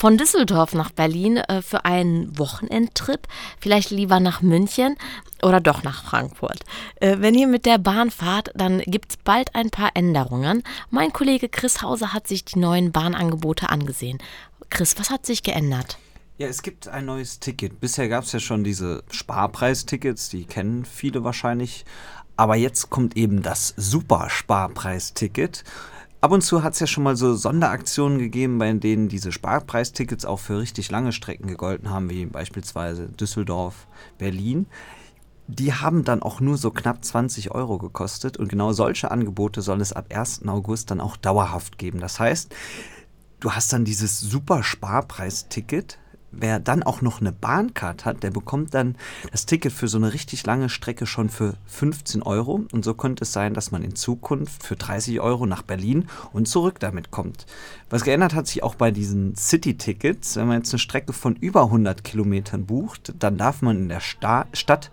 Von Düsseldorf nach Berlin für einen Wochenendtrip, vielleicht lieber nach München oder doch nach Frankfurt. Wenn ihr mit der Bahn fahrt, dann gibt es bald ein paar Änderungen. Mein Kollege Chris Hauser hat sich die neuen Bahnangebote angesehen. Chris, was hat sich geändert? Ja, es gibt ein neues Ticket. Bisher gab es ja schon diese Sparpreistickets, die kennen viele wahrscheinlich. Aber jetzt kommt eben das Super-Sparpreisticket. Ab und zu hat es ja schon mal so Sonderaktionen gegeben, bei denen diese Sparpreistickets auch für richtig lange Strecken gegolten haben, wie beispielsweise Düsseldorf, Berlin. Die haben dann auch nur so knapp 20 Euro gekostet und genau solche Angebote soll es ab 1. August dann auch dauerhaft geben. Das heißt, du hast dann dieses Super-Sparpreisticket. Wer dann auch noch eine Bahncard hat, der bekommt dann das Ticket für so eine richtig lange Strecke schon für 15 Euro. Und so könnte es sein, dass man in Zukunft für 30 Euro nach Berlin und zurück damit kommt. Was geändert hat sich auch bei diesen City-Tickets. Wenn man jetzt eine Strecke von über 100 Kilometern bucht, dann darf man in der Stadt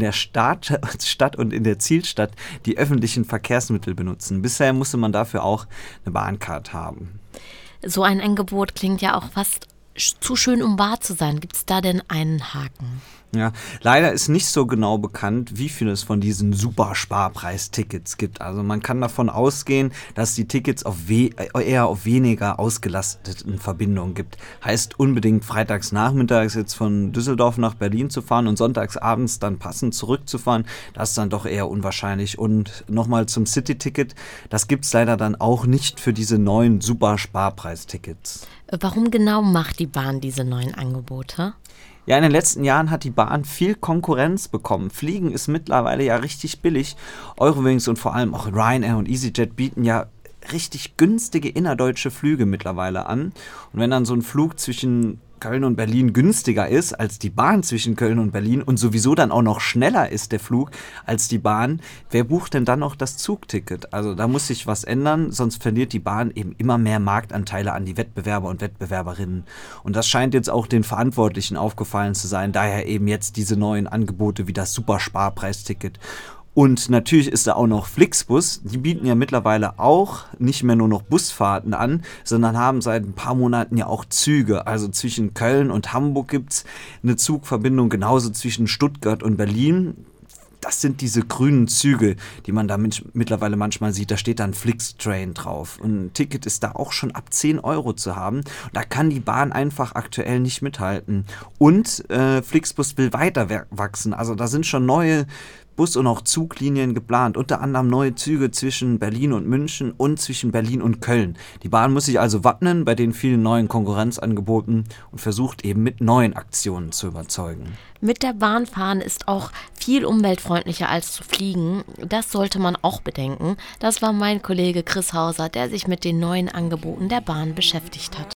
und in der Zielstadt die öffentlichen Verkehrsmittel benutzen. Bisher musste man dafür auch eine Bahncard haben. So ein Angebot klingt ja auch fast zu schön, um wahr zu sein. Gibt es da denn einen Haken? Ja, leider ist nicht so genau bekannt, wie viel es von diesen Super-Sparpreistickets gibt. Also man kann davon ausgehen, dass die Tickets eher auf weniger ausgelasteten Verbindungen gibt. Heißt unbedingt freitags nachmittags jetzt von Düsseldorf nach Berlin zu fahren und sonntags abends dann passend zurückzufahren, das ist dann doch eher unwahrscheinlich. Und nochmal zum City-Ticket, das gibt es leider dann auch nicht für diese neuen Super-Sparpreistickets. Warum genau macht die Bahn diese neuen Angebote? Ja, in den letzten Jahren hat die Bahn viel Konkurrenz bekommen. Fliegen ist mittlerweile ja richtig billig. Eurowings und vor allem auch Ryanair und EasyJet bieten ja richtig günstige innerdeutsche Flüge mittlerweile an. Und wenn dann so ein Flug zwischen Köln und Berlin günstiger ist als die Bahn zwischen Köln und Berlin und sowieso dann auch noch schneller ist der Flug als die Bahn, wer bucht denn dann noch das Zugticket? Also da muss sich was ändern, sonst verliert die Bahn eben immer mehr Marktanteile an die Wettbewerber und Wettbewerberinnen. Und das scheint jetzt auch den Verantwortlichen aufgefallen zu sein, daher eben jetzt diese neuen Angebote wie das Super-Sparpreisticket. Und natürlich ist da auch noch Flixbus. Die bieten ja mittlerweile auch nicht mehr nur noch Busfahrten an, sondern haben seit ein paar Monaten ja auch Züge. Also zwischen Köln und Hamburg gibt es eine Zugverbindung, genauso zwischen Stuttgart und Berlin. Das sind diese grünen Züge, die man da mittlerweile manchmal sieht. Da steht dann Flixtrain drauf. Und ein Ticket ist da auch schon ab 10 Euro zu haben. Da kann die Bahn einfach aktuell nicht mithalten. Und Flixbus will weiter wachsen. Also da sind schon neue Bus- und auch Zuglinien geplant, unter anderem neue Züge zwischen Berlin und München und zwischen Berlin und Köln. Die Bahn muss sich also wappnen bei den vielen neuen Konkurrenzangeboten und versucht eben mit neuen Aktionen zu überzeugen. Mit der Bahn fahren ist auch viel umweltfreundlicher als zu fliegen. Das sollte man auch bedenken. Das war mein Kollege Chris Hauser, der sich mit den neuen Angeboten der Bahn beschäftigt hat.